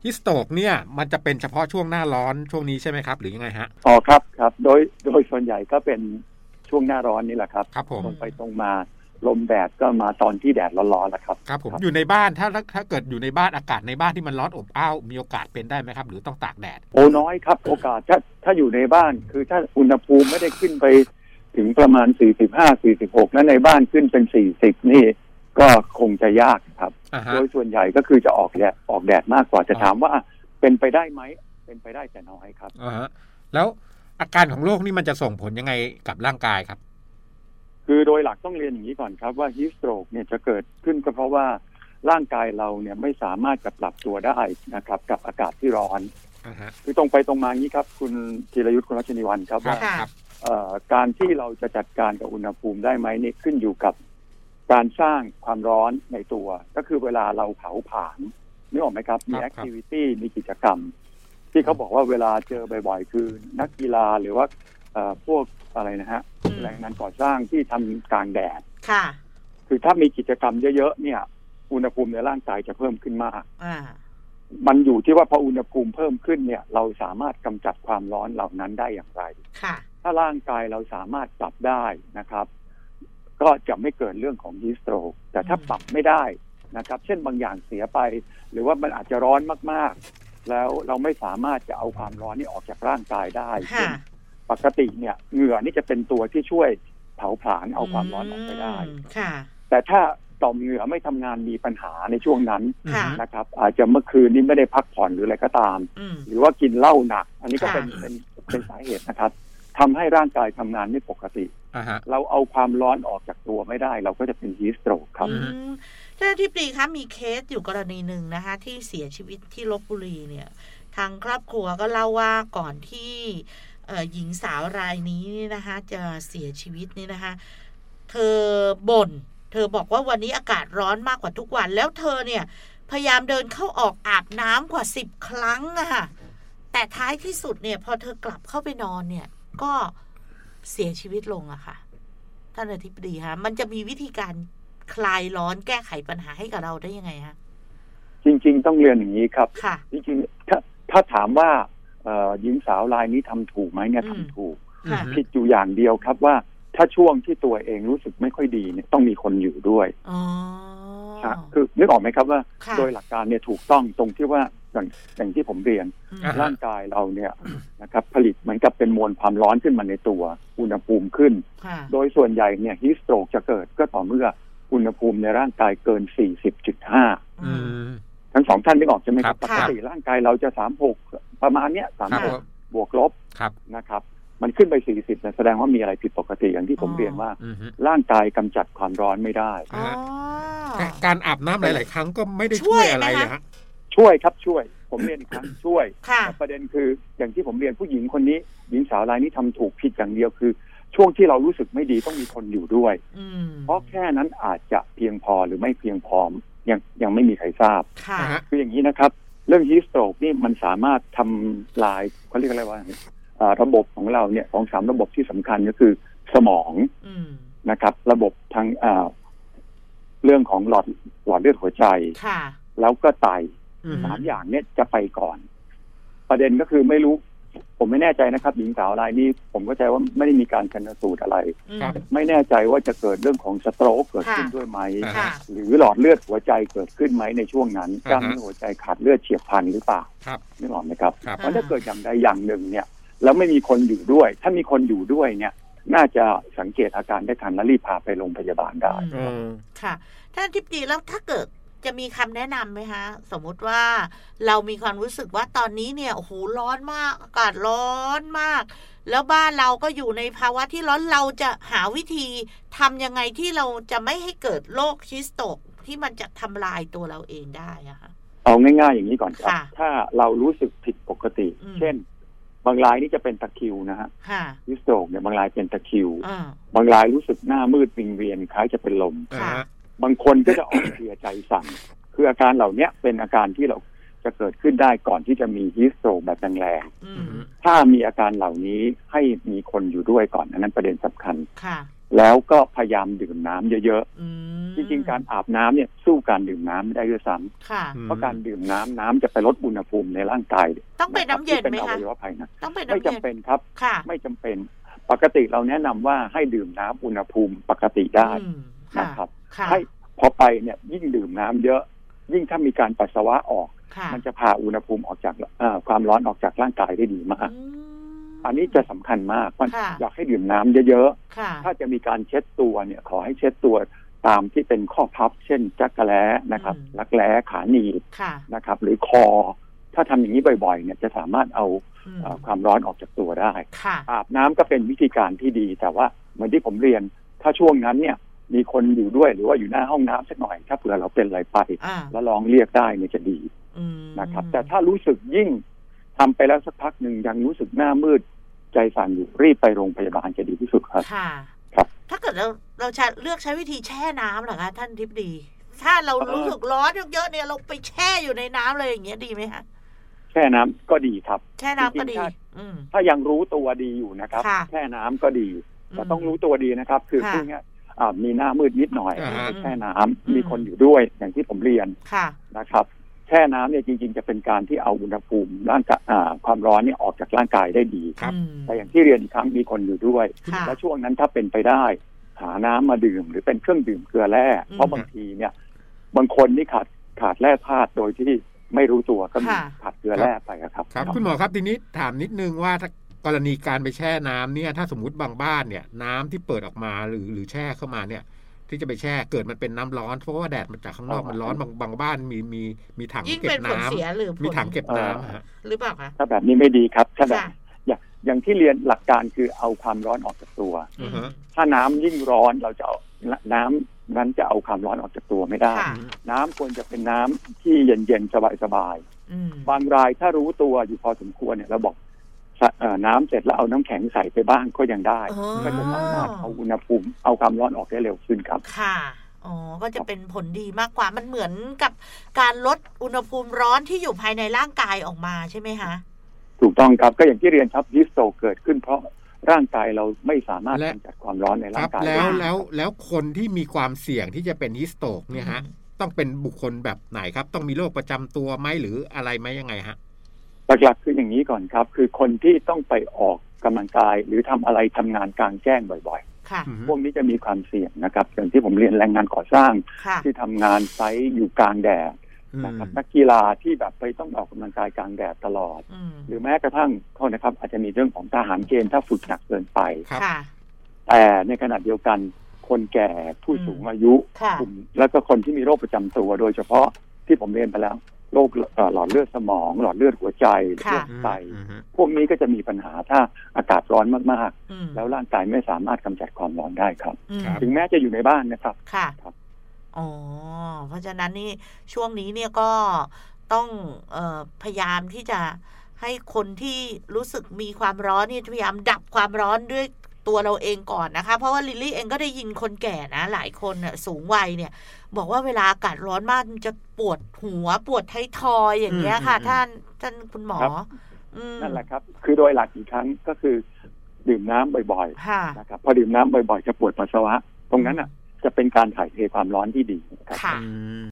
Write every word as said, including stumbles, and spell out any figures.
ฮิสโตรกเนี่ยมันจะเป็นเฉพาะช่วงหน้าร้อนช่วงนี้ใช่ไหมครับหรือยังไงฮะอ๋อครับครับโดยโดยส่วนใหญ่ก็เป็นช่วงหน้าร้อนนี่แหละครับครับผมตรงไปตรงมาลมแดดก็มาตอนที่แดดร้อนๆแล้วครับครับผมอยู่ในบ้านถ้าถ้าเกิดอยู่ในบ้านอากาศในบ้านที่มันร้อนอบอ้าวมีโอกาสเป็นได้ไหมครับหรือต้องตากแดดโอ้น้อยครับโอกาสถ้าถ้าอยู่ในบ้านคือถ้าอุณหภูมิไม่ได้ขึ้นไปถึงประมาณสี่สิบห้า สี่สิบหกแล้วในบ้านขึ้นเป็นสี่สิบนี่ก็คงจะยากครับ uh-huh. โดยส่วนใหญ่ก็คือจะออกแดดออกแดดมากกว่าจะ uh-huh. ถามว่าเป็นไปได้ไหมเป็นไปได้แต่น้อยครับ uh-huh. แล้วอาการของโรคนี่มันจะส่งผลยังไงกับร่างกายครับคือโดยหลักต้องเรียนอย่างนี้ก่อนครับว่าฮีทสโตรกเนี่ยจะเกิดขึ้นก็เพราะว่าร่างกายเราเนี่ยไม่สามารถจะปรับตัวได้นะครับกับอากาศที่ร้อน uh-huh. คือตรงไปตรงมาอย่างนี้ครับคุณธีรยุทธ์คุณรัชนีวรรณครับว่าการที่เราจะจัดการกับอุณหภูมิได้ไหมนี่ขึ้นอยู่กับการสร้างความร้อนในตัวก็คือเวลาเราเผาผลาญนึกออกไหมครับมีแอคทิวิตี้มีกิจกรรมที่เขาบอกว่าเวลาเจอบ่อยๆคือนักกีฬาหรือว่าพวกอะไรนะฮะแรงงานก่อสร้างที่ทำกลางแดดค่ะคือถ้ามีกิจกรรมเยอะๆเนี่ยอุณหภูมิในร่างกายจะเพิ่มขึ้นมากมันอยู่ที่ว่าพออุณหภูมิเพิ่มขึ้นเนี่ยเราสามารถกำจัดความร้อนเหล่านั้นได้อย่างไรค่ะถ้าร่างกายเราสามารถปรับได้นะครับก็จะไม่เกิดเรื่องของฮีทสโตรกแต่ถ้าปรับไม่ได้นะครับเช่นบางอย่างเสียไปหรือว่ามันอาจจะร้อนมากๆแล้วเราไม่สามารถจะเอาความร้อนนี้ออกจากร่างกายได้ปกติเนี่ยเหงื่อนี่จะเป็นตัวที่ช่วยเผาผลาญเอาความร้อนออกไปได้แต่ถ้าต่อมเหงื่อไม่ทำงานมีปัญหาในช่วงนั้นนะครับอาจจะเมื่อคืนนี้ไม่ได้พักผ่อนหรืออะไรก็ตามหรือว่ากินเหล้าหนักอันนี้ก็เป็นเป็นเป็นสาเหตุนะครับทำให้ร่างกายทำงานไม่ปกติ uh-huh. เราเอาความร้อนออกจากตัวไม่ได้เราก็จะเป็นฮีทสโตรกครับท่านที่ปรีคะมีเคสอยู่กรณีหนึ่งนะคะที่เสียชีวิตที่ลพบุรีเนี่ยทางครอบครัวก็เล่าว่าก่อนที่หญิงสาวรายนี้นะคะจะเสียชีวิตนี่นะคะเธอบ่นเธอบอกว่าวันนี้อากาศร้อนมากกว่าทุกวันแล้วเธอเนี่ยพยายามเดินเข้าออกอาบน้ำกว่าสิบครั้งอะค่ะแต่ท้ายที่สุดเนี่ยพอเธอกลับเข้าไปนอนเนี่ยก็เสียชีวิตลงอะค่ะท่านอธิบดีคะมันจะมีวิธีการคลายร้อนแก้ไขปัญหาให้กับเราได้ยังไงคะจริงๆต้องเรียนอย่างนี้ครับค่ะจริงๆถ้าถ้าถามว่าหญิงสาวรายนี้ทำถูกไหมเนี่ยทำถูกผิดอยู่อย่างเดียวครับว่าถ้าช่วงที่ตัวเองรู้สึกไม่ค่อยดีเนี่ยต้องมีคนอยู่ด้วยอ๋อคือนึกออกไหมครับว่าโดยหลักการเนี่ยถูกต้องตรงที่ว่าอย่างอย่างที่ผมเรียนร่างกายเราเนี่ยนะครับผลิตเหมือนกับเป็นมวลความร้อนขึ้นมาในตัวอุณหภูมิขึ้นโดยส่วนใหญ่เนี่ยฮีทสโตรกจะเกิดก็ต่อเมื่ออุณหภูมิในร่างกายเกิน สี่สิบจุดห้า ทั้งสองท่านนึกออกใช่ไหมครับปกติร่างกายเราจะสามสิบหกประมาณเนี้ยสามสิบหกบวกลบนะครับมันขึ้นไปสี่สิบแสดงว่ามีอะไรผิดปกติอย่างที่ผมเรียนว่าร่างกายกำจัดความร้อนไม่ได้การอาบน้ำหลายๆครั้งก็ไม่ได้ช่วยอะไรเลยฮะช่วยครับช่วยผมเรียนอีกครั้งช่วยแต่ประเด็นคืออย่างที่ผมเรียนผู้หญิงคนนี้หญิงสาวรายนี้ทำถูกผิดอย่างเดียวคือช่วงที่เรารู้สึกไม่ดีต้องมีคนอยู่ด้วยเพราะแค่นั้นอาจจะเพียงพอหรือไม่เพียงพอยังยังไม่มีใครทราบคืออย่างนี้นะครับเรื่องฮีทสโตรกนี่มันสามารถทำลายเขาเรียกอะไรว่าระบบของเราเนี่ยของสามระบบที่สำคัญก็คือสมองนะครับระบบทางเรื่องของหลอดหลอดเลือดหัวใจแล้วก็ไตสามอย่างเนี่ยจะไปก่อนประเด็นก็คือไม่รู้ผมไม่แน่ใจนะครับหญิงสาวรายนี้ผมเข้าใจว่าไม่ได้มีการชันสูตรอะไรไม่แน่ใจว่าจะเกิดเรื่องของสโตรกเกิดขึ้นด้วยไหมหรือหลอดเลือดหัวใจเกิดขึ้นไหมในช่วงนั้นกล้ามเนื้อหัวใจขาดเลือดเฉียบพลันหรือเปล่านึกออกไหมครับเพราะถ้าเกิดอย่างใดอย่างหนึ่งเนี่ยแล้วไม่มีคนอยู่ด้วยถ้ามีคนอยู่ด้วยเนี่ยน่าจะสังเกตอาการได้ทันและรีบพาไปโรงพยาบาลได้ค่ะท่านทิพย์ดีแล้วถ้าเกิดจะมีคำแนะนำไหมคะสมมุติว่าเรามีความรู้สึกว่าตอนนี้เนี่ยโอ้โหร้อนมากอากาศร้อนมากแล้วบ้านเราก็อยู่ในภาวะที่ร้อนเราจะหาวิธีทำยังไงที่เราจะไม่ให้เกิดโรคฮีทสโตรกที่มันจะทำลายตัวเราเองได้อะคะเอาง่ายๆอย่างนี้ก่อนครับถ้าเรารู้สึกผิดปกติเช่นบางรายนี่จะเป็นตะคริวนะฮะฮีทสโตรกเนี่ยบางรายเป็นตะคริวบางรายรู้สึกหน้ามืดวิงเวียนคล้ายจะเป็นลมบางคนก็จะออกเพลียใจสั่นคืออาการเหล่านี้เป็นอาการที่เราจะเกิดขึ้นได้ก่อนที่จะมีฮีทสโตรกแบบแรงๆถ้ามีอาการเหล่านี้ให้มีคนอยู่ด้วยก่อนอันนั้นประเด็นสำคัญแล้วก็พยายามดื่มน้ำเยอะๆจริงๆการอาบน้ำเนี่ยสู้การดื่มน้ำไม่ได้ด้วยซ้ำเพราะการดื่มน้ำน้ำจะไปลดอุณหภูมิในร่างกายต้องเป็นน้ำเย็นไหมคะต้องเป็นไม่จำเป็นครับไม่จำเป็นปกติเราแนะนำว่าให้ดื่มน้ำอุณหภูมิปกติได้นะครับให้พอไปเนี่ยยิ่งดื่มน้ำเยอะยิ่งถ้ามีการปัสสาวะออกมันจะพาอุณหภูมิออกจากความร้อนออกจากร่างกายได้ดีมากอันนี้จะสำคัญมากอยากให้ดื่มน้ำเยอะๆถ้าจะมีการเช็ดตัวเนี่ยขอให้เช็ดตัวตามที่เป็นข้อพับเช่นจักระแล้นะครับรักแร้ขาหนีบนะครับหรือคอถ้าทำอย่างนี้บ่อยๆเนี่ยจะสามารถเอาความร้อนออกจากตัวได้อาบน้ำก็เป็นวิธีการที่ดีแต่ว่าเหมือนที่ผมเรียนถ้าช่วงนั้นเนี่ยมีคนอยู่ด้วยหรือว่าอยู่หน้าห้องน้ำสักหน่อยถ้าเผื่อเราเป็นอะไรไปแล้วลองเรียกได้เนี่ยจะดีนะครับแต่ถ้ารู้สึกยิ่งทำไปแล้วสักพักหนึ่งยังรู้สึกหน้ามืดใจสั่นอยู่รีบไปโรงพยาบาลจะดีที่สุดครับค่ะครับถ้าเกิดเราเราจะเลือกใช้วิธีแช่น้ำเหรอคะท่านทิพย์ดีถ้าเรารู้สึกร้อนเยอะๆเนี่ยเราไปแช่อยู่ในน้ำเลยอย่างเงี้ยดีไหมคะแช่น้ำก็ดีครับแช่น้ำก็ดีถ้ายังรู้ตัวดีอยู่นะครับแช่น้ำก็ดีแต่ต้องรู้ตัวดีนะครับคือพวกนี้มีหน้ามืดนิดหน่อยแช่น้ำมีคนอยู่ด้วยอย่างที่ผมเรียนนะครับแช่น้ำเนี่ยจริงๆจะเป็นการที่เอาอุณหภูมิร่างกายความร้อนเนี่ยออกจากร่างกายได้ดีแต่อย่างที่เรียนอีกครั้งมีคนอยู่ด้วยและช่วงนั้นถ้าเป็นไปได้หาน้ำมาดื่มหรือเป็นเครื่องดื่มเกลือแร่เพราะบางทีเนี่ยบางคนนี่ขาดขาดแร่ธาตุโดยที่ไม่รู้ตัวก็มีขาดเกลือแร่ไปครับครับคุณหมอครับทีนี้ถามนิดนึงว่าถ้ากรณีการไปแช่น้ำเนี่ยถ้าสมมุติบางบ้านเนี่ยน้ำที่เปิดออกมาหรือหรือแช่เข้ามาเนี่ยที่จะไปแช่เกิดมันเป็นน้ำร้อนเพราะว่าแดดมาจากข้างนอกมันร้อนบางบางบ้านมีมีมีถังเก็บน้ำมีถังเก็บน้ำฮะหรือเปล่าคะถ้าแบบนี้ไม่ดีครับถ้าแบบอย่างอย่างที่เรียนหลักการคือเอาความร้อนออกจากตัวถ้าน้ำยิ่งร้อนเราจะเอาน้ำนั้นจะเอาความร้อนออกจากตัวไม่ได้น้ำควรจะเป็นน้ำที่เย็นๆสบายๆบางรายถ้ารู้ตัวอยู่พอสมควรเนี่ยเราบอกน้ำเสร็จแล้วเอาน้ำแข็งใส่ไปบ้างก็ยังได้ก็จะสามารถเอาอุณหภูมิเอาความร้อนออกได้เร็วขึ้นครับค่ะอ๋อก็จะเป็นผลดีมากกว่ามันเหมือนกับการลดอุณหภูมิร้อนที่อยู่ภายในร่างกายออกมาใช่ไหมคะถูกต้องครับก็อย่างที่เรียนครับฮิสโตเกิดขึ้นเพราะร่างกายเราไม่สามารถกำจัดความร้อนในร่างกายได้แล้วแล้วแล้วคนที่มีความเสี่ยงที่จะเป็นฮิสโตกเนี่ยฮะต้องเป็นบุคคลแบบไหนครับต้องมีโรคประจำตัวไหมหรืออะไรไหมยังไงฮะหลักๆคืออย่างนี้ก่อนครับคือคนที่ต้องไปออกกำลังกายหรือทำอะไรทำงานกลางแจ้งบ่อยๆพวกนี้จะมีความเสี่ยงนะครับอย่างที่ผมเรียนแรงงานก่อสร้างที่ทำงานไซต์อยู่กลางแดดนะครับนักกีฬาที่แบบไปต้องออกกำลังกายกลางแดดตลอดหรือแม้กระทั่งโทษนะครับอาจจะมีเรื่องของทหารเกณฑ์ถ้าฝึกหนักเกินไปแต่ในขณะเดียวกันคนแก่ผู้สูงอายุกลุ่มแล้วก็คนที่มีโรคประจำตัวโดยเฉพาะที่ผมเรียนไปแล้วโรคหลอดเลือดสมองหลอดเลือดหัวใจโรคไตพวกนี้ก็จะมีปัญหาถ้าอากาศร้อนมากๆแล้วร่างกายไม่สามารถกำจัดความร้อนได้ครับถึงแม้จะอยู่ในบ้านนะครับค่ะอ๋อเพราะฉะนั้นนี่ช่วงนี้เนี่ยก็ต้องเอ่อพยายามที่จะให้คนที่รู้สึกมีความร้อนนี่พยายามดับความร้อนด้วยตัวเราเองก่อนนะคะเพราะว่าลิลลี่เองก็ได้ยินคนแก่นะหลายคนน่ะสูงวัยเนี่ยบอกว่าเวลาอากาศร้อนมากมันจะปวดหัวปวดท้ายทอยอย่างเงี้ยค่ะท่านท่านคุณหมอนั่นแหละครับคือโดยหลักอีกครั้งก็คือดื่มน้ำบ่อยๆนะครับพอดื่มน้ำบ่อยๆจะปวดปัสสาวะตรงนั้นอ่ะจะเป็นการถ่ายเทความร้อนที่ดีนะครับ